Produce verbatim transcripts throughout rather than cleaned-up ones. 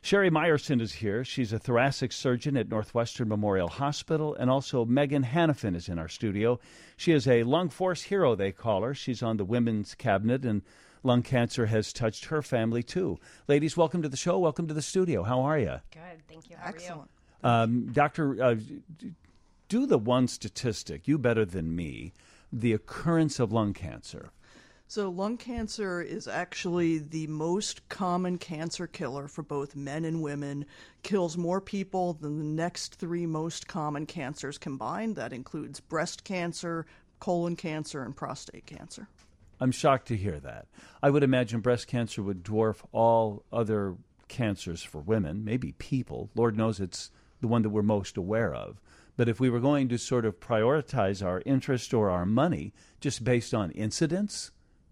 Sherry Meyerson is here. She's a thoracic surgeon at Northwestern Memorial Hospital, and also Megan Hanifin is in our studio. She is a lung force hero, they call her. She's on the women's cabinet, and lung cancer has touched her family, too. Ladies, welcome to the show. Welcome to the studio. How are you? Good, thank you. How Excellent. are you? Um, doctor, uh, do the one statistic, you better than me, the occurrence of lung cancer. So lung cancer is actually the most common cancer killer for both men and women, kills more people than the next three most common cancers combined. That includes breast cancer, colon cancer, and prostate cancer. I'm shocked to hear that. I would imagine breast cancer would dwarf all other cancers for women, maybe people. Lord knows it's the one that we're most aware of. But if we were going to sort of prioritize our interest or our money just based on incidence,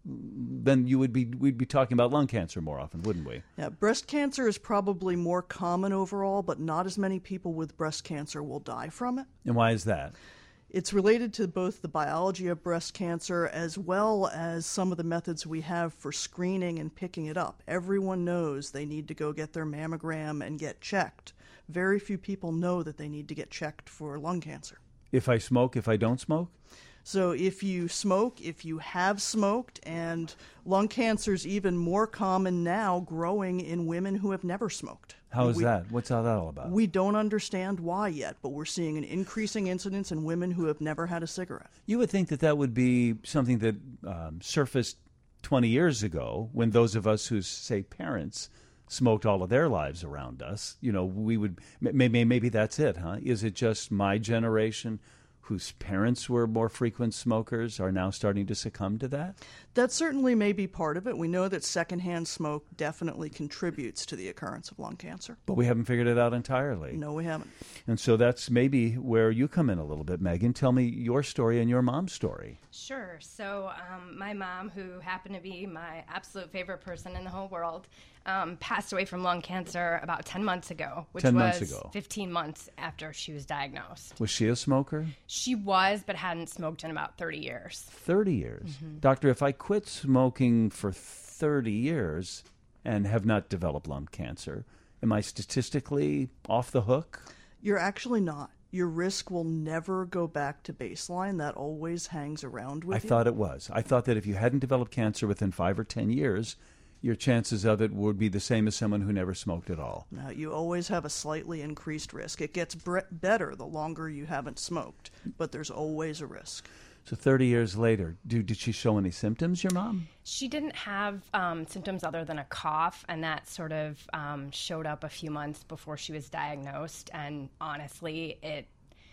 then you would be we'd be talking about lung cancer more often, wouldn't we? Yeah, breast cancer is probably more common overall, but not as many people with breast cancer will die from it. And why is that? It's related to both the biology of breast cancer as well as some of the methods we have for screening and picking it up. Everyone knows they need to go get their mammogram and get checked. Very few people know that they need to get checked for lung cancer. If I smoke, if I don't smoke? So if you smoke, if you have smoked, and lung cancer is even more common now growing in women who have never smoked. How is we, that? What's all that all about? We don't understand why yet, but we're seeing an increasing incidence in women who have never had a cigarette. You would think that that would be something that um, surfaced twenty years ago when those of us whose, say, parents smoked all of their lives around us. You know, we would, maybe, maybe that's it, huh? Is it just my generation whose parents were more frequent smokers are now starting to succumb to that? That certainly may be part of it. We know that secondhand smoke definitely contributes to the occurrence of lung cancer. But we haven't figured it out entirely. No, we haven't. And so that's maybe where you come in a little bit, Megan. Tell me your story and your mom's story. Sure. So um, my mom, who happened to be my absolute favorite person in the whole world, um, passed away from lung cancer about ten months ago, which ten was months ago. fifteen months after she was diagnosed. Was she a smoker? She was, but hadn't smoked in about thirty years. thirty years. Mm-hmm. Doctor, if I quit smoking for thirty years and have not developed lung cancer, am I statistically off the hook? You're actually not. Your risk will never go back to baseline. That always hangs around with I you. thought it was. I thought that if you hadn't developed cancer within five or ten years, your chances of it would be the same as someone who never smoked at all. Now, you always have a slightly increased risk. It gets bre- better the longer you haven't smoked, but there's always a risk. So thirty years later, do, did she show any symptoms, your mom? She didn't have um, symptoms other than a cough, and that sort of um, showed up a few months before she was diagnosed. And honestly, it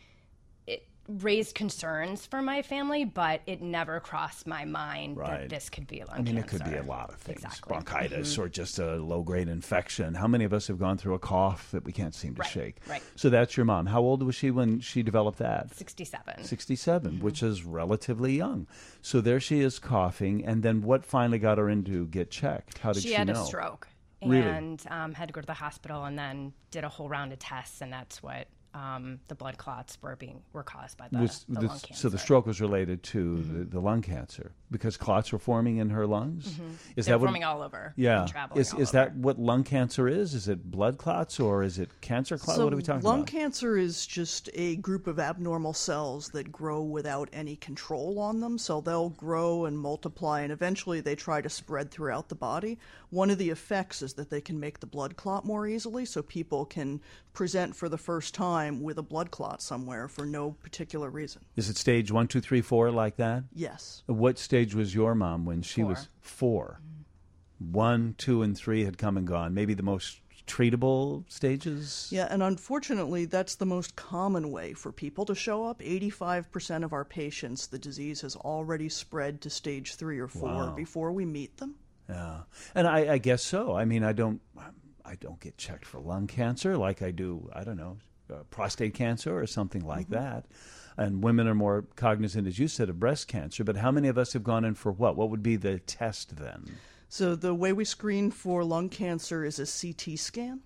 it raised concerns for my family, but it never crossed my mind Right. that this could be a lung I mean, cancer. it could be a lot of things. Exactly. Bronchitis Mm-hmm. or just a low-grade infection. How many of us have gone through a cough that we can't seem to Right, shake? right. So that's your mom. How old was she when she developed that? sixty-seven. sixty-seven, Mm-hmm. which is relatively young. So there she is coughing, and then what finally got her in to get checked? How did she, She had know? a stroke Really? and um, had to go to the hospital, and then did a whole round of tests, and that's what um, the blood clots were being were caused by the, Was the the- lung cancer. so the stroke was related to Mm-hmm. the, the lung cancer because clots were forming in her lungs? Is Mm-hmm. They're that what, forming all over. Yeah. And traveling Is all is over. that what lung cancer is? Is it blood clots or is it cancer clots? So What are we talking lung about? cancer is just a group of abnormal cells that grow without any control on them. So they'll grow and multiply, and eventually they try to spread throughout the body. One of the effects is that they can make the blood clot more easily, so people can present for the first time with a blood clot somewhere for no particular reason. Is it stage one, two, three, four like that? Yes. What stage was your mom when she was four? One, two, and three had come and gone. Maybe the most treatable stages? Yeah, and unfortunately, that's the most common way for people to show up. eighty-five percent of our patients, the disease has already spread to stage three or four Wow. before we meet them. Yeah, and I, I guess so. I mean, I don't, I don't get checked for lung cancer like I do. I don't know, uh, prostate cancer or something like Mm-hmm. that. And women are more cognizant, as you said, of breast cancer. But how many of us have gone in for what? What would be the test then? So the way we screen for lung cancer is a C T scan.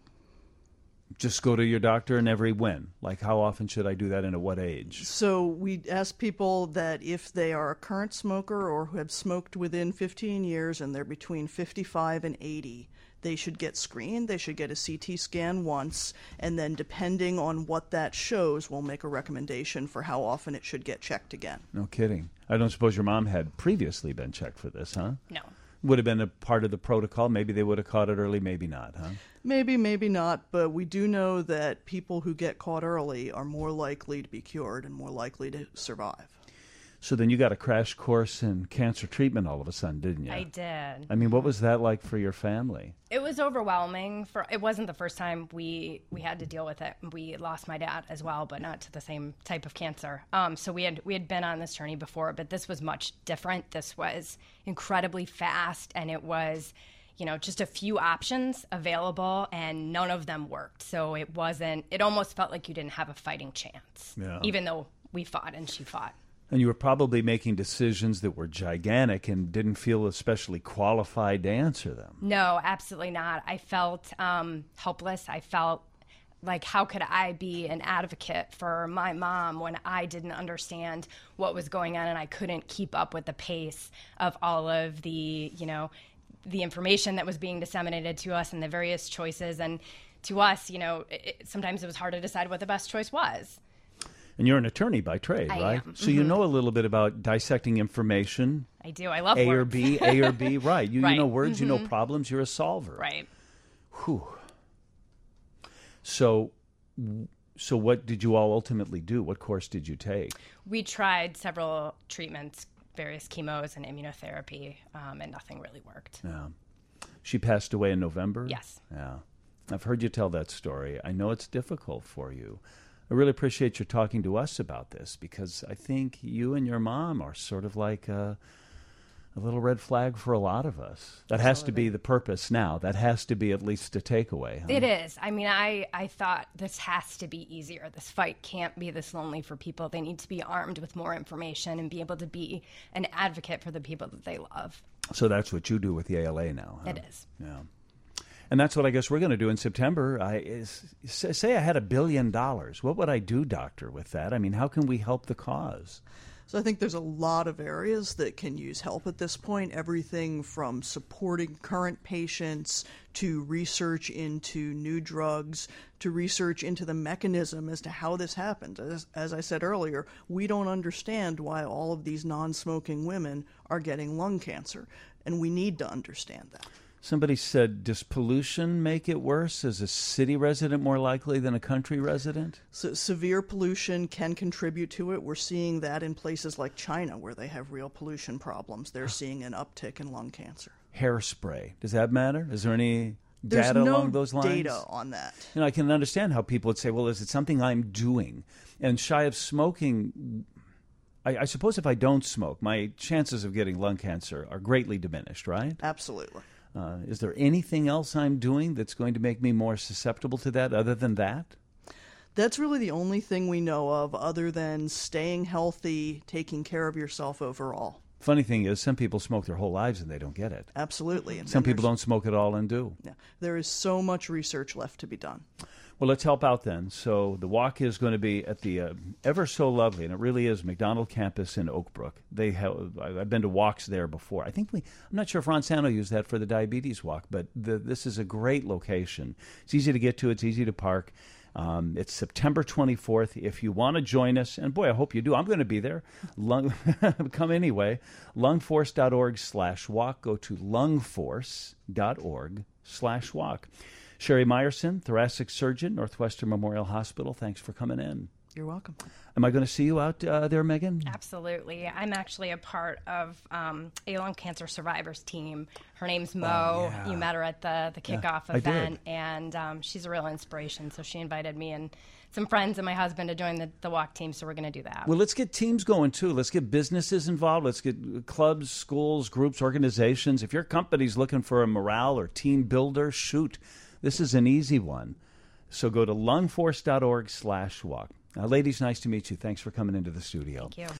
Just go to your doctor and every when? Like, how often should I do that and at what age? So we ask people that if they are a current smoker or who have smoked within fifteen years and they're between fifty-five and eighty, they should get screened. They should get a C T scan once, and then depending on what that shows, we'll make a recommendation for how often it should get checked again. No kidding. I don't suppose your mom had previously been checked for this, huh? No. Would have been a part of the protocol. Maybe they would have caught it early, maybe not, huh? Maybe, maybe not, but we do know that people who get caught early are more likely to be cured and more likely to survive. So then you got a crash course in cancer treatment all of a sudden, didn't you? I did. I mean, what was that like for your family? It was overwhelming. For it wasn't the first time we we had to deal with it. We lost my dad as well, but not to the same type of cancer. Um, so we had we had been on this journey before, but this was much different. This was incredibly fast, and it was, you know, just a few options available, and none of them worked. So it wasn't. It almost felt like you didn't have a fighting chance, Yeah. even though we fought and she fought. And you were probably making decisions that were gigantic and didn't feel especially qualified to answer them. No, absolutely not. I felt um, helpless. I felt like, how could I be an advocate for my mom when I didn't understand what was going on and I couldn't keep up with the pace of all of the, you know, the information that was being disseminated to us and the various choices. And to us, you know, it, sometimes it was hard to decide what the best choice was. And you're an attorney by trade, I right? am. So you know a little bit about dissecting information. I do. I love A or words. B, A or B, right. You, Right. you know words, you know problems, you're a solver. Right. Whew. So, so what did you all ultimately do? What course did you take? We tried several treatments, various chemos and immunotherapy, um, and nothing really worked. Yeah. She passed away in November? Yes. Yeah. I've heard you tell that story. I know it's difficult for you. I really appreciate your talking to us about this because I think you and your mom are sort of like a, a little red flag for a lot of us. That has to be the purpose now. That has to be at least a takeaway. Huh? It is. I mean, I, I thought this has to be easier. This fight can't be this lonely for people. They need to be armed with more information and be able to be an advocate for the people that they love. So that's what you do with the A L A now. Huh? It is. Yeah. And that's what I guess we're going to do in September. I is, say I had a billion dollars. What would I do, doctor, with that? I mean, how can we help the cause? So I think there's a lot of areas that can use help at this point. Everything from supporting current patients to research into new drugs to research into the mechanism as to how this happened. As, as I said earlier, we don't understand why all of these non-smoking women are getting lung cancer, and we need to understand that. Somebody said, does pollution make it worse? Is a city resident more likely than a country resident? So severe pollution can contribute to it. We're seeing that in places like China where they have real pollution problems. They're seeing an uptick in lung cancer. Hairspray. Does that matter? Is there any There's data no along those lines? data on that. You know, I can understand how people would say, well, is it something I'm doing? And shy of smoking, I, I suppose if I don't smoke, my chances of getting lung cancer are greatly diminished, right? Absolutely. Uh, is there anything else I'm doing that's going to make me more susceptible to that other than that? That's really the only thing we know of other than staying healthy, taking care of yourself overall. Funny thing is, some people smoke their whole lives and they don't get it. Absolutely. And Some then people there's- don't smoke at all and do. Yeah, there is so much research left to be done. Well, let's help out then. So the walk is going to be at the uh, ever so lovely, and it really is, McDonald campus in Oak Brook. They have, I've been to walks there before. I think we, I'm not sure if Ron Santo used that for the diabetes walk, but the, this is a great location. It's easy to get to. It's easy to park. Um, it's September twenty-fourth. If you want to join us, and boy, I hope you do. I'm going to be there. Lung, come anyway. lungforce.org slash walk. Go to lungforce.org slash walk. Sherry Meyerson, thoracic surgeon, Northwestern Memorial Hospital. Thanks for coming in. You're welcome. Am I going to see you out uh, there, Megan? Absolutely. I'm actually a part of um, a lung cancer survivors team. Her name's Mo. Oh, yeah. You met her at the, the kickoff I event, did. and um, she's a real inspiration. So she invited me and some friends and my husband to join the, the walk team, so we're going to do that. Well, let's get teams going, too. Let's get businesses involved. Let's get clubs, schools, groups, organizations. If your company's looking for a morale or team builder, shoot. This is an easy one. So go to lungforce.org slash walk. Uh, ladies, nice to meet you. Thanks for coming into the studio. Thank you.